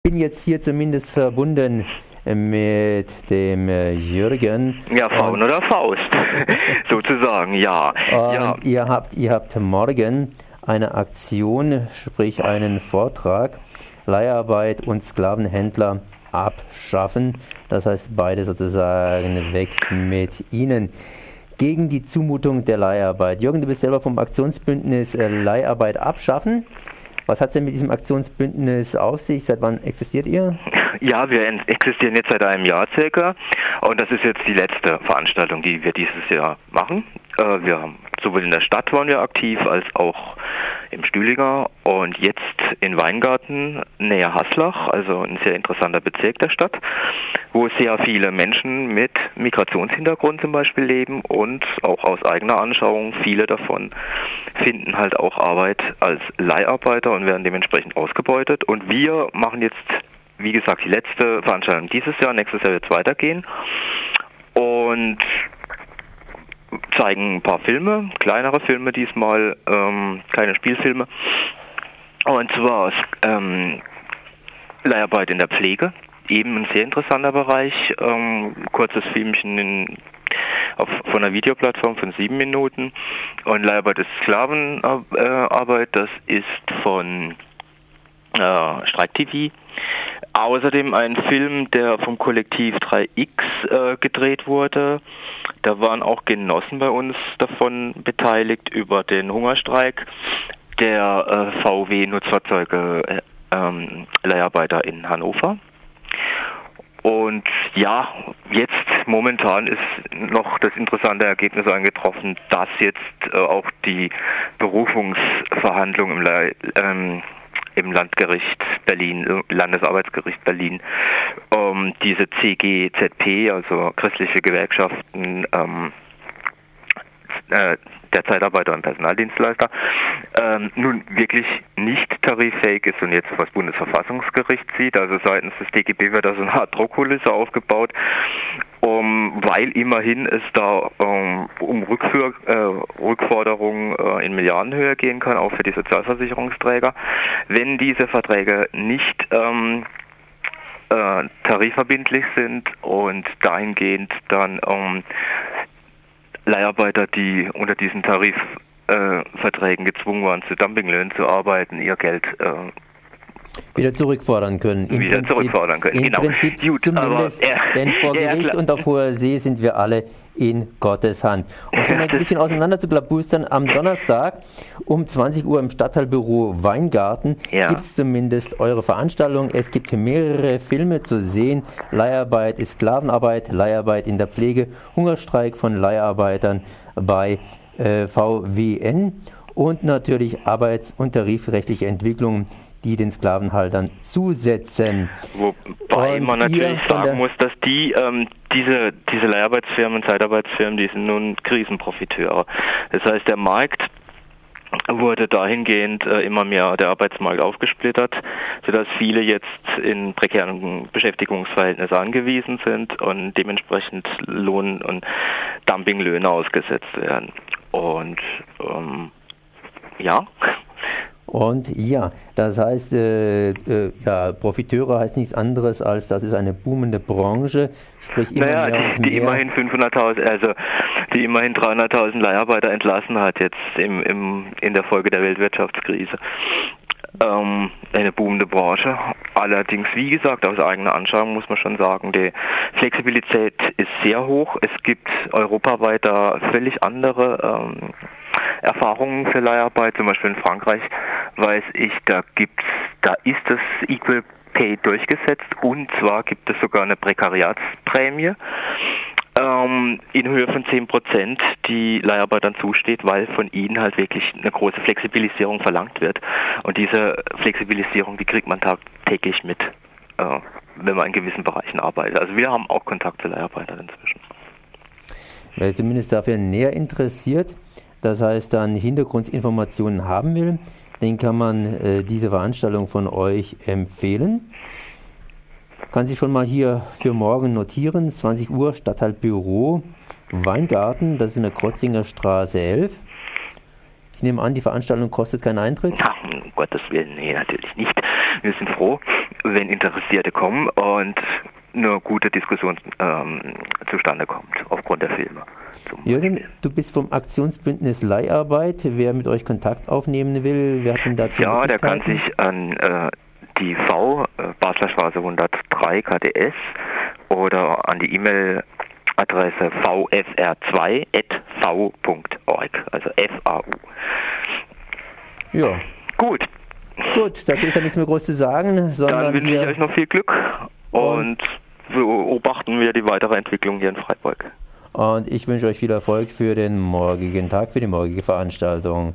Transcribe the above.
Bin jetzt hier zumindest verbunden mit dem Jürgen. Ja, Faun oder Faust, sozusagen, ja. Und ihr habt morgen eine Aktion, sprich einen Vortrag, Leiharbeit und Sklavenhändler abschaffen. Das heißt, beide sozusagen weg mit ihnen. Gegen die Zumutung der Leiharbeit. Jürgen, du bist selber vom Aktionsbündnis Leiharbeit abschaffen. Was hat es denn mit diesem Aktionsbündnis auf sich? Seit wann existiert ihr? Ja, wir existieren jetzt seit einem Jahr circa und das ist jetzt die letzte Veranstaltung, die wir dieses Jahr machen. Sowohl in der Stadt waren wir aktiv als auch im Stühlinger und jetzt in Weingarten, näher Haslach, also ein sehr interessanter Bezirk der Stadt, wo sehr viele Menschen mit Migrationshintergrund zum Beispiel leben und auch aus eigener Anschauung, viele davon finden halt auch Arbeit als Leiharbeiter und werden dementsprechend ausgebeutet. Und wir machen jetzt, wie gesagt, die letzte Veranstaltung dieses Jahr, nächstes Jahr wird es weitergehen und zeigen ein paar Filme, kleinere Filme diesmal, keine Spielfilme. Und zwar Leiharbeit in der Pflege, eben ein sehr interessanter Bereich, kurzes Filmchen von einer Videoplattform von 7 Minuten. Und Leiharbeit ist Sklavenarbeit, das ist von Streik TV. Außerdem ein Film, der vom Kollektiv 3X gedreht wurde. Da waren auch Genossen bei uns davon beteiligt über den Hungerstreik der VW-Nutzfahrzeuge Leiharbeiter in Hannover. Und ja, jetzt momentan ist noch das interessante Ergebnis eingetroffen, dass jetzt auch die Berufungsverhandlung im Landgericht Berlin, Landesarbeitsgericht Berlin, diese CGZP, also christliche Gewerkschaften der Zeitarbeiter und Personaldienstleister, nun wirklich nicht tariffähig ist und jetzt vor das Bundesverfassungsgericht zieht. Also seitens des DGB wird da so eine Art Druckkulisse aufgebaut, weil immerhin es da um Rückforderungen in Milliardenhöhe gehen kann, auch für die Sozialversicherungsträger. Wenn diese Verträge nicht tarifverbindlich sind und dahingehend dann Leiharbeiter, die unter diesen Tarifverträgen gezwungen waren, zu Dumpinglöhnen zu arbeiten, ihr Geld wieder zurückfordern können. Im Prinzip gut, zumindest, denn vor Gericht und auf hoher See sind wir alle in Gottes Hand. Und um ein bisschen auseinander zu klabustern, am Donnerstag um 20 Uhr im Stadtteilbüro Weingarten gibt es zumindest eure Veranstaltung. Es gibt mehrere Filme zu sehen. Leiharbeit ist Sklavenarbeit, Leiharbeit in der Pflege, Hungerstreik von Leiharbeitern bei VWN und natürlich arbeits- und tarifrechtliche Entwicklungen, die den Sklavenhaltern zusetzen. Wobei man natürlich sagen muss, dass diese Leiharbeitsfirmen, Zeitarbeitsfirmen, die sind nun Krisenprofiteure. Das heißt, der Markt wurde dahingehend immer mehr der Arbeitsmarkt aufgesplittert, sodass viele jetzt in prekären Beschäftigungsverhältnissen angewiesen sind und dementsprechend Lohn- und Dumpinglöhne ausgesetzt werden. Und Und ja, das heißt, Profiteure heißt nichts anderes als, das ist eine boomende Branche, sprich immer mehr und mehr. Die immerhin 500.000, also die immerhin 300.000 Leiharbeiter entlassen hat jetzt in der Folge der Weltwirtschaftskrise. Eine boomende Branche. Allerdings, wie gesagt, aus eigener Anschauung muss man schon sagen, die Flexibilität ist sehr hoch. Es gibt europaweit da völlig andere Erfahrungen für Leiharbeit, zum Beispiel in Frankreich, weiß ich, da ist das Equal Pay durchgesetzt und zwar gibt es sogar eine Prekariatsprämie in Höhe von 10%, die Leiharbeitern zusteht, weil von ihnen halt wirklich eine große Flexibilisierung verlangt wird. Und diese Flexibilisierung, die kriegt man tagtäglich mit, wenn man in gewissen Bereichen arbeitet. Also wir haben auch Kontakt zu Leiharbeitern inzwischen. Wer zumindest dafür näher interessiert, das heißt dann Hintergrundinformationen haben will, den kann man diese Veranstaltung von euch empfehlen. Kann sich schon mal hier für morgen notieren, 20 Uhr, Stadtteilbüro Weingarten, das ist in der Krotzinger Straße 11. Ich nehme an, die Veranstaltung kostet keinen Eintritt? Ja, um Gottes Willen, nee, natürlich nicht. Wir sind froh, wenn Interessierte kommen und eine gute Diskussion zustande kommt aufgrund der Filme. Jürgen, du bist vom Aktionsbündnis Leiharbeit. Wer mit euch Kontakt aufnehmen will, wer hat denn dazu Ja, der kann sich an die Basler Straße 103 KDS oder an die E-Mail-Adresse vfr2@v.org, also FAU. Ja. Gut, dazu ist ja nichts mehr groß zu sagen, sondern dann wünsche ich euch noch viel Glück und beobachten wir die weitere Entwicklung hier in Freiburg. Und ich wünsche euch viel Erfolg für den morgigen Tag, für die morgige Veranstaltung.